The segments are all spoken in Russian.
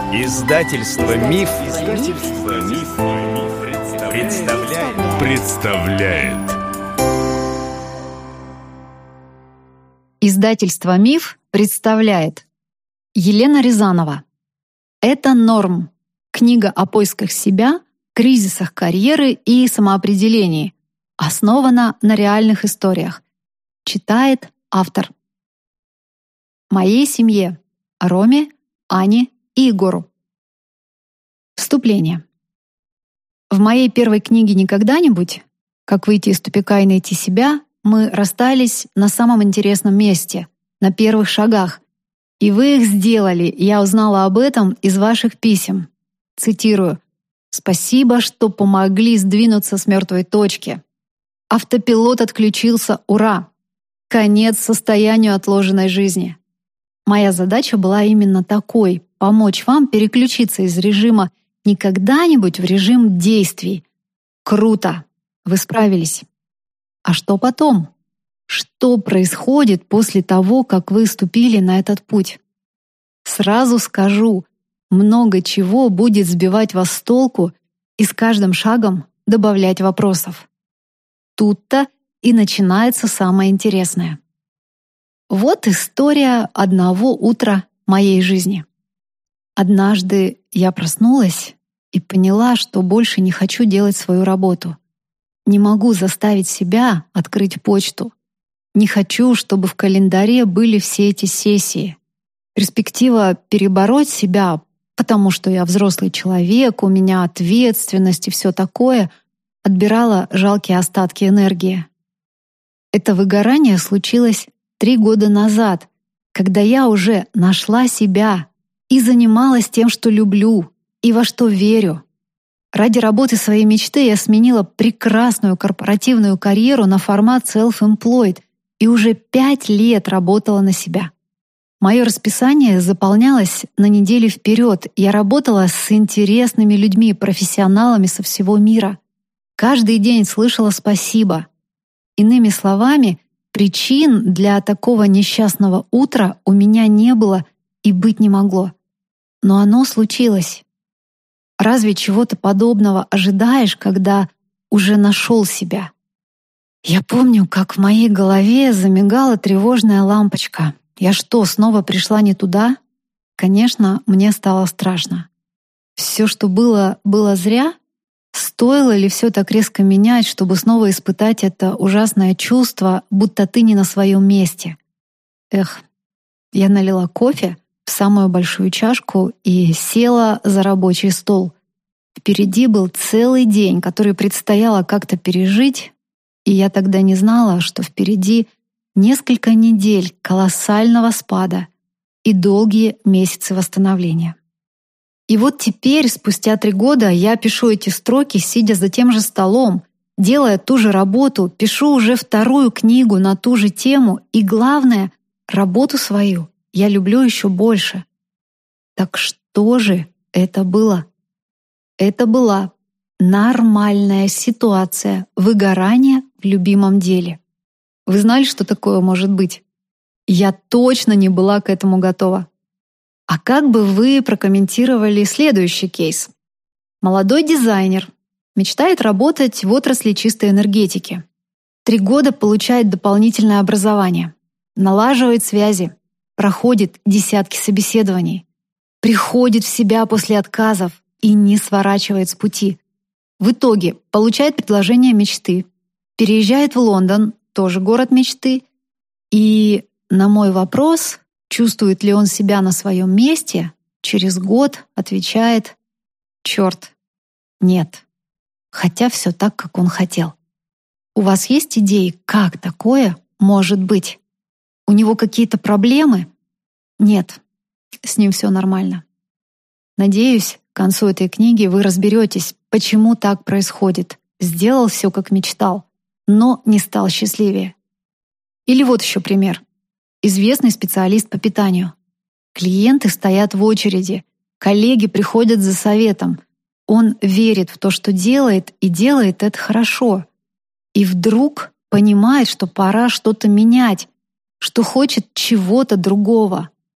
Издательство Миф, представляет. Издательство Миф представляет. Елена Рязанова. Это норм. Книга о поисках себя, кризисах карьеры и самоопределении. Основана на реальных историях. Читает автор. Моей семье. Роме, Ане и Егору. Вступление. В моей первой книге «Не когда-нибудь. Как выйти из тупика и найти себя» мы расстались на самом интересном месте, на первых шагах. И вы их сделали, я узнала об этом из ваших писем. Цитирую. «Спасибо, что помогли сдвинуться с мертвой точки. Автопилот отключился, ура! Конец состоянию отложенной жизни». Моя задача была именно такой — помочь вам переключиться из режима «не когда-нибудь» в режим действий. Круто! Вы справились. А что потом? Что происходит после того, как вы ступили на этот путь? Сразу скажу, много чего будет сбивать вас с толку и с каждым шагом добавлять вопросов. Тут-то и начинается самое интересное. Вот история одного утра моей жизни. Однажды я проснулась и поняла, что больше не хочу делать свою работу. Не могу заставить себя открыть почту. Не хочу, чтобы в календаре были все эти сессии. Перспектива перебороть себя, потому что я взрослый человек, у меня ответственность и все такое, отбирала жалкие остатки энергии. Это выгорание случилось 3 года назад, когда я уже нашла себя и занималась тем, что люблю и во что верю. Ради работы своей мечты я сменила прекрасную корпоративную карьеру на формат self-employed и уже 5 лет работала на себя. Мое расписание заполнялось на неделю вперед. Я работала с интересными людьми, профессионалами со всего мира. Каждый день слышала «спасибо». Иными словами, причин для такого несчастного утра у меня не было и быть не могло. Но оно случилось. Разве чего-то подобного ожидаешь, когда уже нашел себя? Я помню, как в моей голове замигала тревожная лампочка. Я что, снова пришла не туда? Конечно, мне стало страшно. Все, что было зря? Стоило ли все так резко менять, чтобы снова испытать это ужасное чувство, будто ты не на своем месте? Эх, я налила кофе в самую большую чашку и села за рабочий стол. Впереди был целый день, который предстояло как-то пережить, и я тогда не знала, что впереди несколько недель колоссального спада и долгие месяцы восстановления. И вот теперь, спустя 3 года, я пишу эти строки, сидя за тем же столом, делая ту же работу, пишу уже 2-ю книгу на ту же тему, и главное, работу свою я люблю еще больше. Так что же это было? Это была нормальная ситуация выгорания в любимом деле. Вы знали, что такое может быть? Я точно не была к этому готова. А как бы вы прокомментировали следующий кейс? Молодой дизайнер мечтает работать в отрасли чистой энергетики. 3 года получает дополнительное образование, налаживает связи, проходит десятки собеседований, приходит в себя после отказов и не сворачивает с пути. В итоге получает предложение мечты, переезжает в Лондон, тоже город мечты, и на мой вопрос, чувствует ли он себя на своем месте, через год отвечает: «Черт, нет». Хотя все так, как он хотел. У вас есть идеи, как такое может быть? У него какие-то проблемы? Нет, с ним все нормально. Надеюсь, к концу этой книги вы разберетесь, почему так происходит. Сделал все, как мечтал, но не стал счастливее. Или вот еще пример. Известный специалист по питанию. Клиенты стоят в очереди, коллеги приходят за советом. Он верит в то, что делает, и делает это хорошо. И вдруг понимает, что пора что-то менять, что хочет чего-то другого,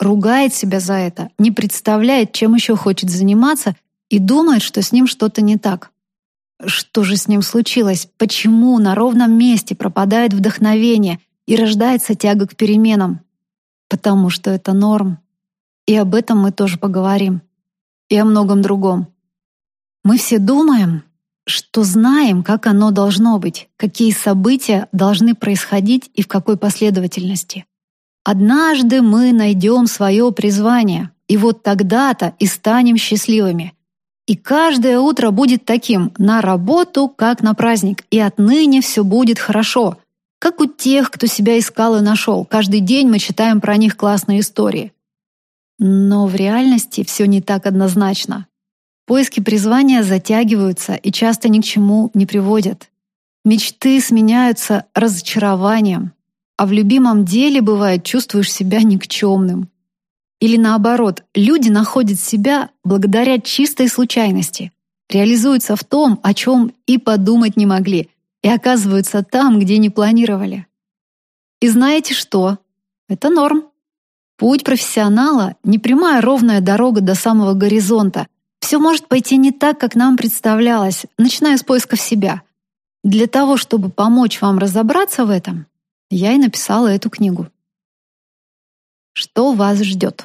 ругает себя за это, не представляет, чем еще хочет заниматься и думает, что с ним что-то не так. Что же с ним случилось? Почему на ровном месте пропадает вдохновение и рождается тяга к переменам? Потому что это норм. И об этом мы тоже поговорим. И о многом другом. Мы все думаем, что знаем, как оно должно быть, какие события должны происходить и в какой последовательности. Однажды мы найдем свое призвание, и вот тогда-то и станем счастливыми. И каждое утро будет таким, на работу, как на праздник, и отныне все будет хорошо. Как у тех, кто себя искал и нашел. Каждый день мы читаем про них классные истории. Но в реальности все не так однозначно. Поиски призвания затягиваются и часто ни к чему не приводят. Мечты сменяются разочарованием, а в любимом деле, бывает, чувствуешь себя никчемным. Или наоборот, люди находят себя благодаря чистой случайности, реализуются в том, о чем и подумать не могли, и оказываются там, где не планировали. И знаете что? Это норм. Путь профессионала — не прямая ровная дорога до самого горизонта. Все может пойти не так, как нам представлялось, начиная с поисков себя. Для того, чтобы помочь вам разобраться в этом, я и написала эту книгу. Что вас ждет?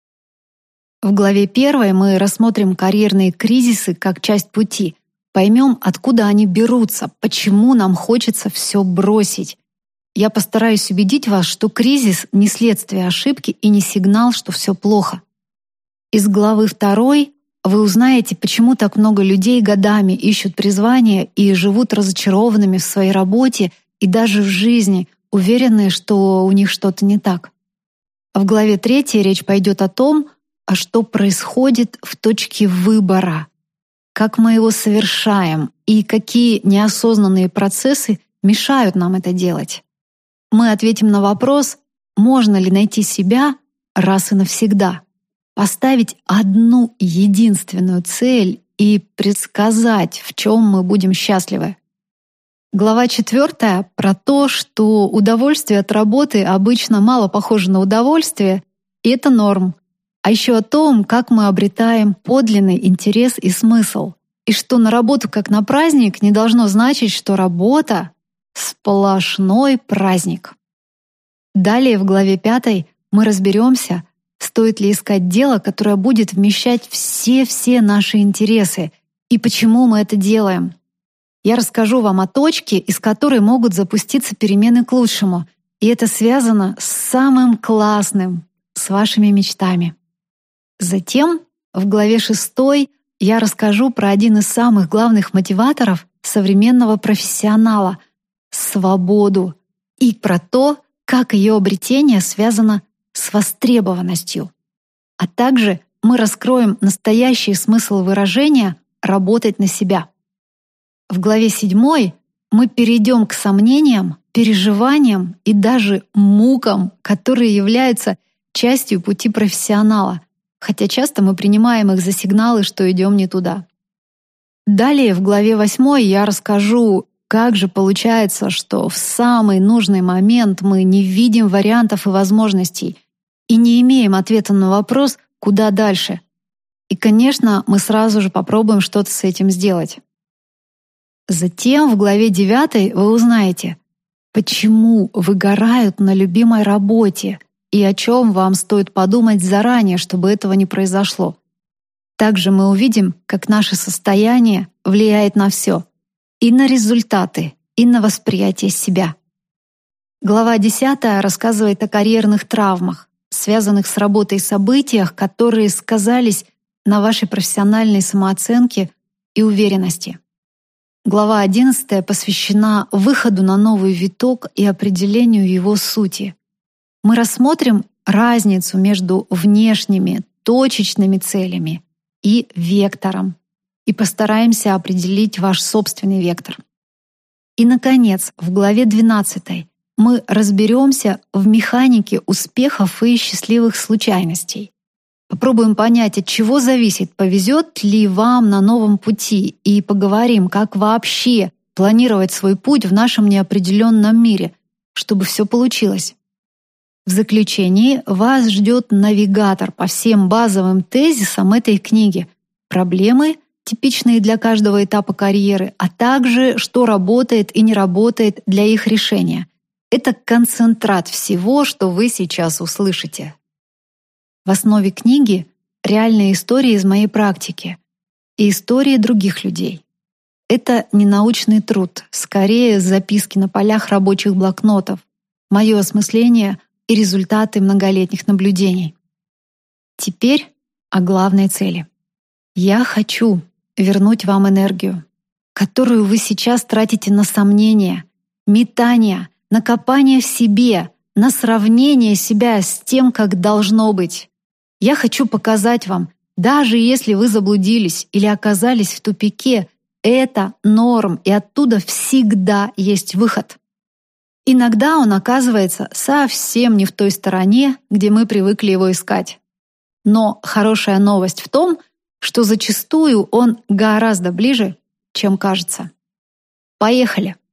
В главе 1 мы рассмотрим карьерные кризисы как часть пути, поймем, откуда они берутся, почему нам хочется все бросить. Я постараюсь убедить вас, что кризис — не следствие ошибки и не сигнал, что все плохо. Из главы 2 вы узнаете, почему так много людей годами ищут призвание и живут разочарованными в своей работе и даже в жизни, уверенные, что у них что-то не так. В главе 3 речь пойдет о том, а что происходит в точке выбора, как мы его совершаем и какие неосознанные процессы мешают нам это делать. Мы ответим на вопрос, можно ли найти себя раз и навсегда, поставить одну единственную цель и предсказать, в чем мы будем счастливы. Глава 4 про то, что удовольствие от работы обычно мало похоже на удовольствие, и это норм. А еще о том, как мы обретаем подлинный интерес и смысл, и что на работу как на праздник не должно значить, что работа — сплошной праздник. Далее в главе 5 мы разберемся, стоит ли искать дело, которое будет вмещать все наши интересы, и почему мы это делаем. Я расскажу вам о точке, из которой могут запуститься перемены к лучшему, и это связано с самым классным, с вашими мечтами. Затем в главе 6 я расскажу про один из самых главных мотиваторов современного профессионала — свободу, и про то, как ее обретение связано с востребованностью. А также мы раскроем настоящий смысл выражения «работать на себя». В главе 7 мы перейдем к сомнениям, переживаниям и даже мукам, которые являются частью пути профессионала, хотя часто мы принимаем их за сигналы, что идем не туда. Далее в главе 8 я расскажу, как же получается, что в самый нужный момент мы не видим вариантов и возможностей и не имеем ответа на вопрос, куда дальше. И, конечно, мы сразу же попробуем что-то с этим сделать. Затем в главе 9 вы узнаете, почему выгорают на любимой работе и о чем вам стоит подумать заранее, чтобы этого не произошло. Также мы увидим, как наше состояние влияет на все, и на результаты, и на восприятие себя. Глава 10 рассказывает о карьерных травмах, связанных с работой и событиях, которые сказались на вашей профессиональной самооценке и уверенности. Глава 11 посвящена выходу на новый виток и определению его сути. Мы рассмотрим разницу между внешними, точечными целями и вектором и постараемся определить ваш собственный вектор. И, наконец, в главе 12 мы разберемся в механике успехов и счастливых случайностей. Попробуем понять, от чего зависит, повезет ли вам на новом пути, и поговорим, как вообще планировать свой путь в нашем неопределенном мире, чтобы все получилось. В заключении вас ждет навигатор по всем базовым тезисам этой книги, проблемы, типичные для каждого этапа карьеры, а также что работает и не работает для их решения. Это концентрат всего, что вы сейчас услышите. В основе книги реальные истории из моей практики и истории других людей. Это не научный труд, скорее записки на полях рабочих блокнотов, мое осмысление и результаты многолетних наблюдений. Теперь о главной цели. Я хочу вернуть вам энергию, которую вы сейчас тратите на сомнения, метания, на копание в себе, на сравнение себя с тем, как должно быть. Я хочу показать вам, даже если вы заблудились или оказались в тупике, это норм, и оттуда всегда есть выход. Иногда он оказывается совсем не в той стороне, где мы привыкли его искать. Но хорошая новость в том, что зачастую он гораздо ближе, чем кажется. Поехали!